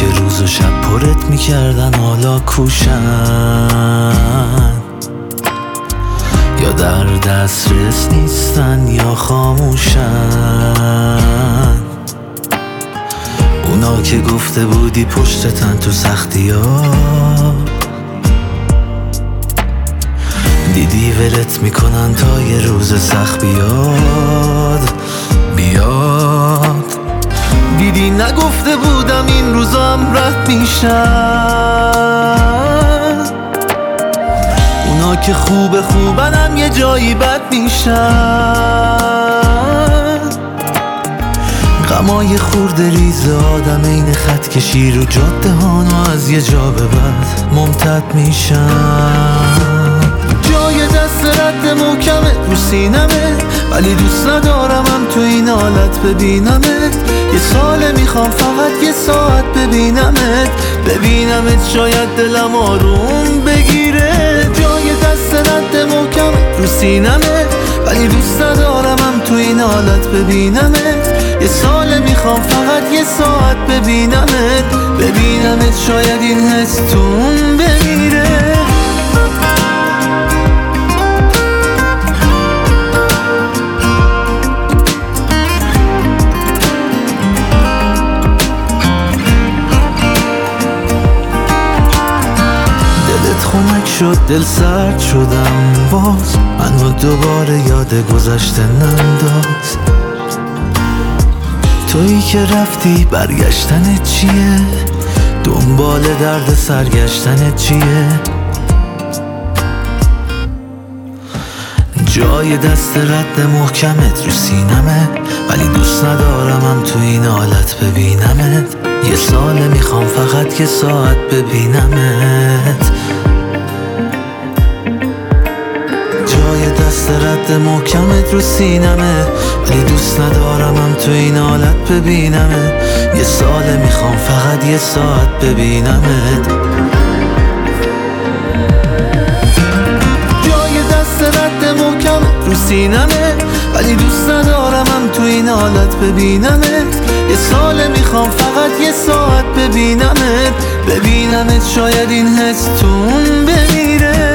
که روز و شب پرت میکردن حالا کوشن، یا در دسترس نیستن یا خاموشن. اونا که گفته بودی پشتتن تو سختی ها، دیدی ولت میکنن تا یه روز سخت بیاد. دیدی نگفته بودم این روزام رد میشن، اونا که خوبنم یه جایی بد میشن. غمای خورده ریز آدم این خط کشی رو جاده هانو از یه جا به بعد ممتد میشن. جای دست رد محکمت رو سینمه، ولی دوست ندارمم تو این حالت ببینمت. یه ساله میخوام فقط یه ساعت ببینمت شاید دلم آروم بگیره. جای دست رد محکمت رو سینمه، ولی دوست ندارمم تو این حالت ببینمت. یه ساله میخوام فقط یه ساعت ببینمت شاید این حس توم بمیره. خنک شد دل سرد شدم باز، منو دوباره یاد گذشته ننداز. تویی که رفتی برگشتنت چیه؟ دنبال درد سرگشتنت چیه؟ جای دست رد محکمت رو سینمه، ولی دوست ندارمم تو این حالت ببینمت. یه ساله میخوام فقط یه ساعت ببینمت. جای دست رد محکمت رو سینمه، ولی دوست ندارمم تو این حالت ببینمت. یه ساله میخوام فقط یه ساعت ببینمت. جای دست رد محکمت رو سینمه، ولی دوست ندارمم تو این حالت ببینمت. یه ساله میخوام فقط یه ساعت ببینمت شاید این حس توم بمیره.